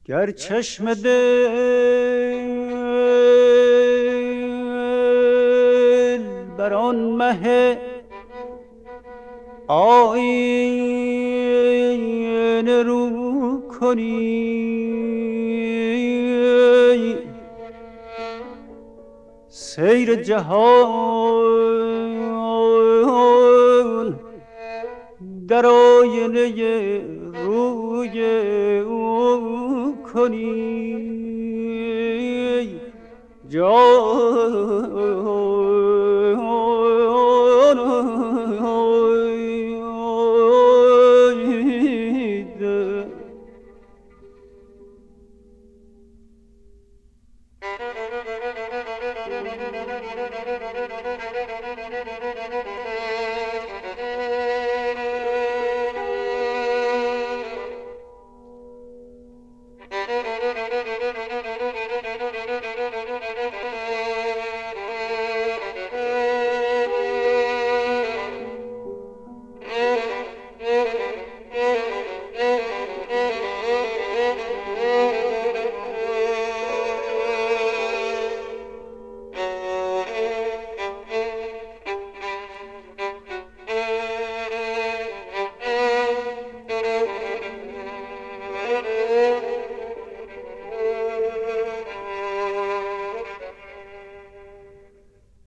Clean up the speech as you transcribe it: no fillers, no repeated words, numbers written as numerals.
گر چشم دل بر آن مه آیینه رو کنی، سیر جهان در آینه روی او کنی